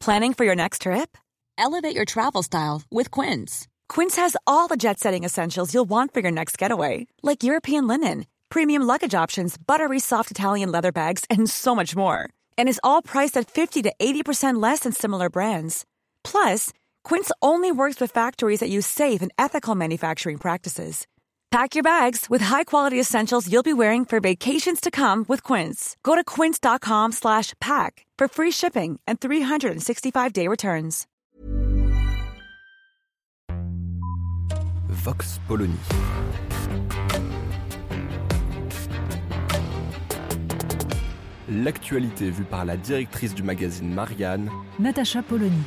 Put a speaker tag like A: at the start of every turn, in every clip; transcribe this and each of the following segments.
A: Planning for your next trip?
B: Elevate your travel style with Quince.
A: Quince has all the jet-setting essentials you'll want for your next getaway, like European linen, premium luggage options, buttery soft Italian leather bags, and so much more. And is all priced at 50 to 80% less than similar brands. Plus, Quince only works with factories that use safe and ethical manufacturing practices. Pack your bags with high-quality essentials you'll be wearing for vacations to come with Quince. Go to quince.com/pack for free shipping and 365-day returns.
C: Vox Polony. L'actualité vue par la directrice du magazine Marianne,
D: Natacha Polony.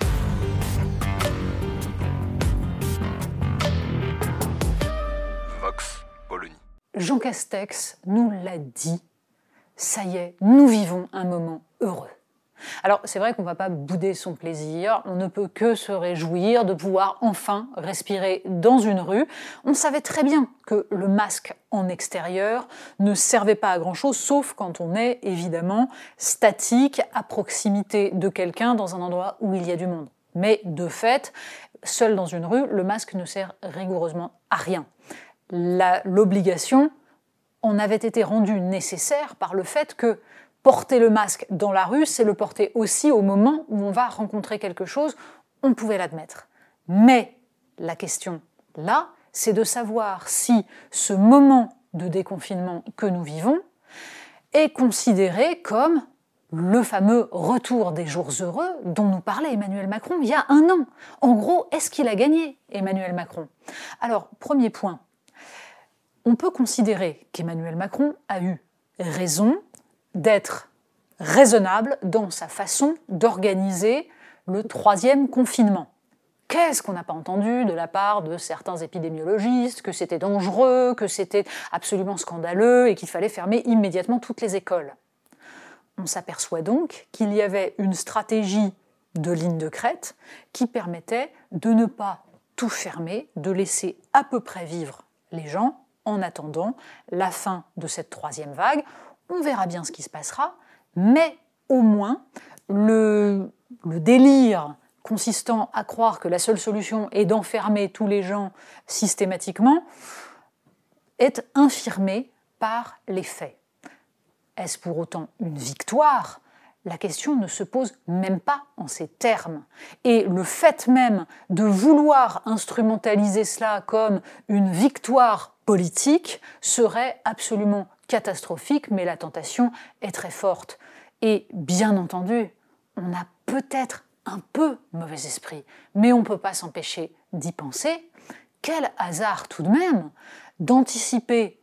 C: Vox Polony.
E: Jean Castex nous l'a dit, ça y est, nous vivons un moment heureux. Alors c'est vrai qu'on ne va pas bouder son plaisir, on ne peut que se réjouir de pouvoir enfin respirer dans une rue. On savait très bien que le masque en extérieur ne servait pas à grand chose, sauf quand on est évidemment statique à proximité de quelqu'un dans un endroit où il y a du monde. Mais de fait, seul dans une rue, le masque ne sert rigoureusement à rien. L'obligation en avait été rendue nécessaire par le fait que porter le masque dans la rue, c'est le porter aussi au moment où on va rencontrer quelque chose, on pouvait l'admettre. Mais la question, là, c'est de savoir si ce moment de déconfinement que nous vivons est considéré comme le fameux retour des jours heureux dont nous parlait Emmanuel Macron il y a 1 an. En gros, est-ce qu'il a gagné, Emmanuel Macron ? Alors, premier point, on peut considérer qu'Emmanuel Macron a eu raison d'être raisonnable dans sa façon d'organiser le 3e confinement. Qu'est-ce qu'on n'a pas entendu de la part de certains épidémiologistes, que c'était dangereux, que c'était absolument scandaleux et qu'il fallait fermer immédiatement toutes les écoles. On s'aperçoit donc qu'il y avait une stratégie de ligne de crête qui permettait de ne pas tout fermer, de laisser à peu près vivre les gens en attendant la fin de cette 3e vague. On verra bien ce qui se passera, mais au moins le délire consistant à croire que la seule solution est d'enfermer tous les gens systématiquement est infirmé par les faits. Est-ce pour autant une victoire ? La question ne se pose même pas en ces termes. Et le fait même de vouloir instrumentaliser cela comme une victoire politique serait absolument catastrophique, mais la tentation est très forte. Et bien entendu, on a peut-être un peu mauvais esprit, mais on ne peut pas s'empêcher d'y penser. Quel hasard tout de même d'anticiper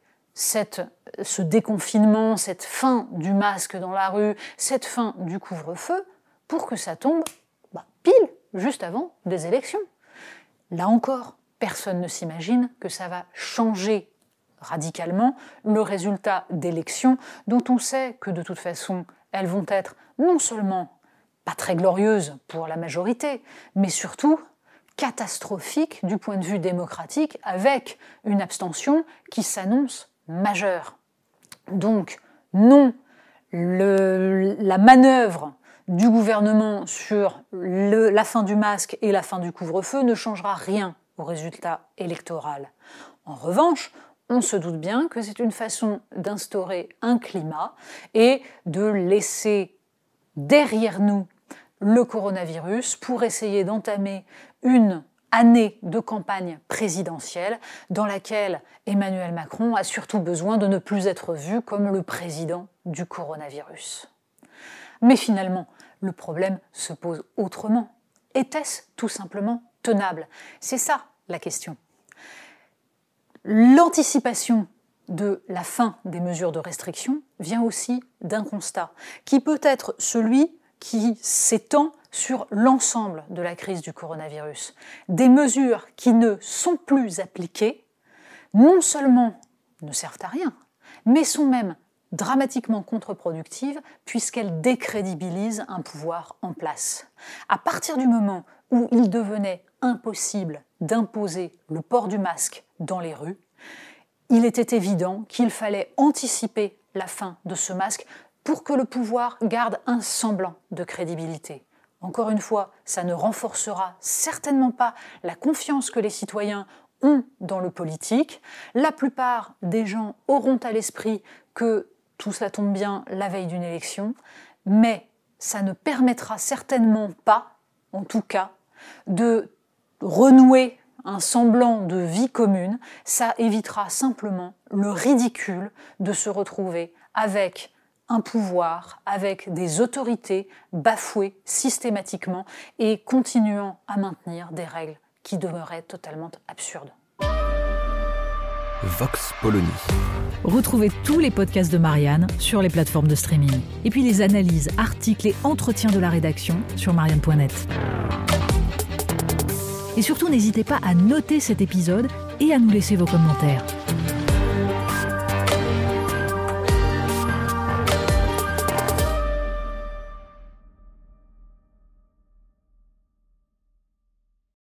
E: ce déconfinement, cette fin du masque dans la rue, cette fin du couvre-feu, pour que ça tombe pile juste avant des élections. Là encore, personne ne s'imagine que ça va changer radicalement le résultat d'élections dont on sait que de toute façon, elles vont être non seulement pas très glorieuses pour la majorité, mais surtout catastrophiques du point de vue démocratique avec une abstention qui s'annonce majeure. Donc, non, la manœuvre du gouvernement sur la fin du masque et la fin du couvre-feu ne changera rien au résultat électoral. En revanche, on se doute bien que c'est une façon d'instaurer un climat et de laisser derrière nous le coronavirus pour essayer d'entamer une année de campagne présidentielle dans laquelle Emmanuel Macron a surtout besoin de ne plus être vu comme le président du coronavirus. Mais finalement, le problème se pose autrement. Était-ce tout simplement tenable ? C'est ça la question. L'anticipation de la fin des mesures de restriction vient aussi d'un constat qui peut être celui qui s'étend sur l'ensemble de la crise du coronavirus. Des mesures qui ne sont plus appliquées, non seulement ne servent à rien, mais sont même dramatiquement contre-productives puisqu'elles décrédibilisent un pouvoir en place. À partir du moment où il devenait impossible d'imposer le port du masque dans les rues, il était évident qu'il fallait anticiper la fin de ce masque pour que le pouvoir garde un semblant de crédibilité. Encore une fois, ça ne renforcera certainement pas la confiance que les citoyens ont dans le politique. La plupart des gens auront à l'esprit que tout ça tombe bien la veille d'une élection, mais ça ne permettra certainement pas, en tout cas, de renouer un semblant de vie commune. Ça évitera simplement le ridicule de se retrouver avec un pouvoir, avec des autorités bafouées systématiquement et continuant à maintenir des règles qui demeuraient totalement absurdes.
C: Vox Polony.
D: Retrouvez tous les podcasts de Marianne sur les plateformes de streaming. Et puis les analyses, articles et entretiens de la rédaction sur marianne.net. Et surtout, n'hésitez pas à noter cet épisode et à nous laisser vos commentaires.